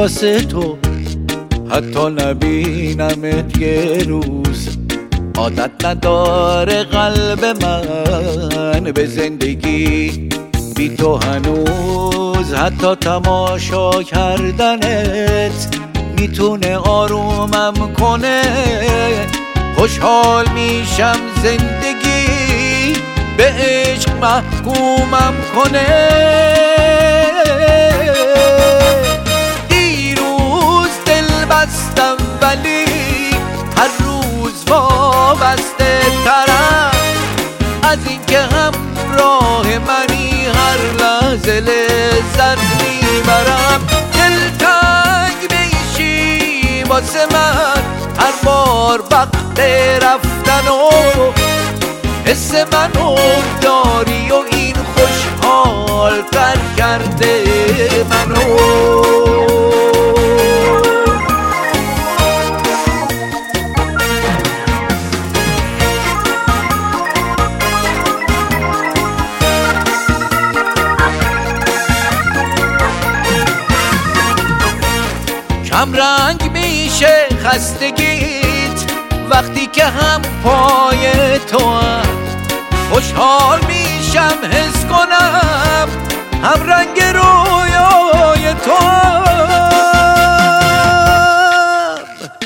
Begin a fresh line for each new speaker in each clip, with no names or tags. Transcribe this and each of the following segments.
واسه تو حتی نبینمت یه روز. عادت نداره قلب من به زندگی بی تو هنوز، حتی تماشا کردنت میتونه آرومم کنه. خوشحال میشم زندگی به عشق محکومم کنه. دیروز دل بستم ولی هر روز وابسته ترم از اینکه همراه منی، هر لحظه لذت میبرم. دلتنگ میشی واسه من هر بار وقت رفتن و حس منو داری و این خوشحال تر کرده منو. کم رنگ میشه خستگیت وقتی که هم پای تو هم. خوشحال میشم حس کنم هم رنگ رویای تو هم.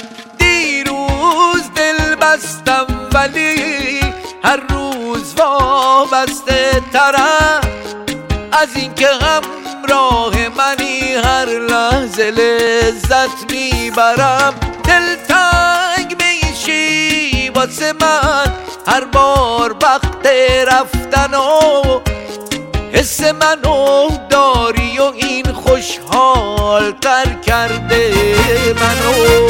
دیروز دل بستم ولی هر روز وابسته ترم از اینکه همراه منی، هر لحظه لذت میبرم. دلتنگ میشی واسه من هر بار وقت رفتن و حس منو داری و این خوشحال تر کرده منو.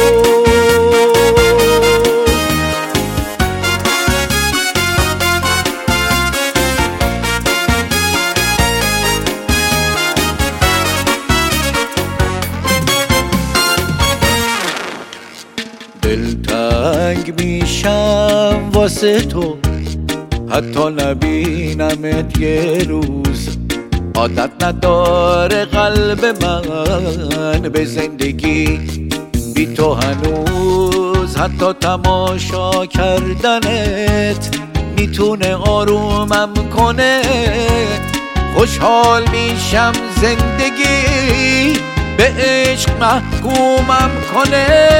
دلتنگ میشم واسه تو حتی نبینمت یه روز. عادت نداره قلب من به زندگی بی تو هنوز، حتی تماشا کردنت میتونه آرومم کنه. خوشحال میشم زندگی به عشق محکومم کنه.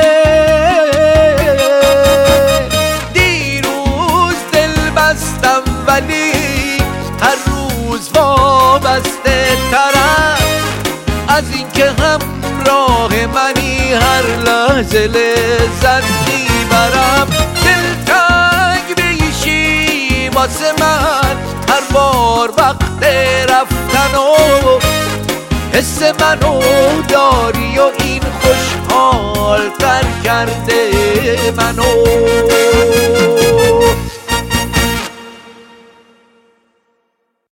دیروز دل بستم ولی هر روز وابسته ترم از اینکه همراه منی، هر لحظه لذت میبرم. دلتنگ میشی واسه من هر بار وقت رفتن و حس منو داری و این خوشحال تر کرده منو.